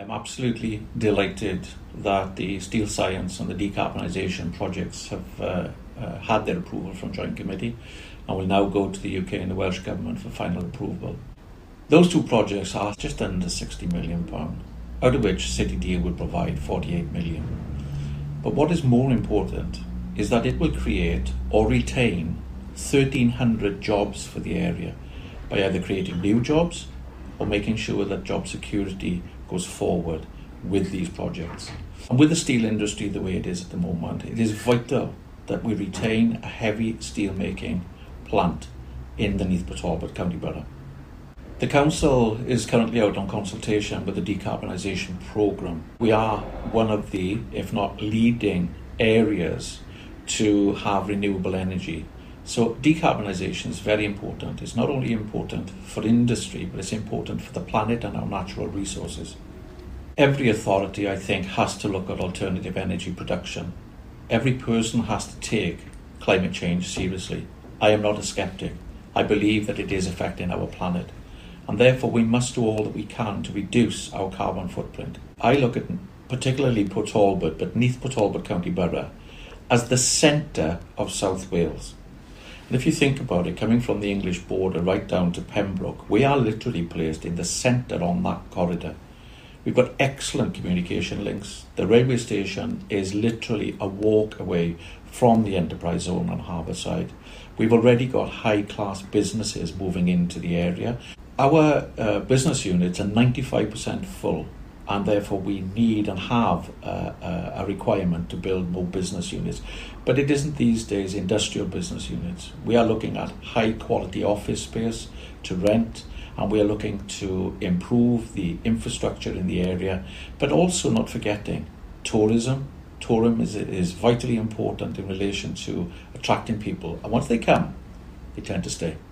I'm absolutely delighted that the Steel Science and the decarbonisation projects have had their approval from Joint Committee and will now go to the UK and the Welsh Government for final approval. Those two projects are just under £60 million, out of which City Deal will provide £48 million. But what is more important is that it will create or retain 1,300 jobs for the area by either creating new jobs or making sure that job security goes forward with these projects. And with the steel industry the way it is at the moment, it is vital that we retain a heavy steel making plant in the Neath Talbot County Borough. The council is currently out on consultation with the decarbonisation programme. We are one of the, if not leading, areas to have renewable energy. So decarbonisation is very important. It's not only important for industry, but it's important for the planet and our natural resources. Every authority, I think, has to look at alternative energy production. Every person has to take climate change seriously. I am not a skeptic. I believe that it is affecting our planet. And therefore we must do all that we can to reduce our carbon footprint. I look at particularly Port Talbot, but Neath Port Talbot County Borough, as the centre of South Wales. And if you think about it, coming from the English border right down to Pembroke, we are literally placed in the centre on that corridor. We've got excellent communication links. The railway station is literally a walk away from the enterprise zone on Harbourside. We've already got high-class businesses moving into the area. Our business units are 95% full, and therefore we need and have a requirement to build more business units. But it isn't these days industrial business units. We are looking at high-quality office space to rent, and we are looking to improve the infrastructure in the area, but also not forgetting tourism. Tourism is vitally important in relation to attracting people, and once they come, they tend to stay.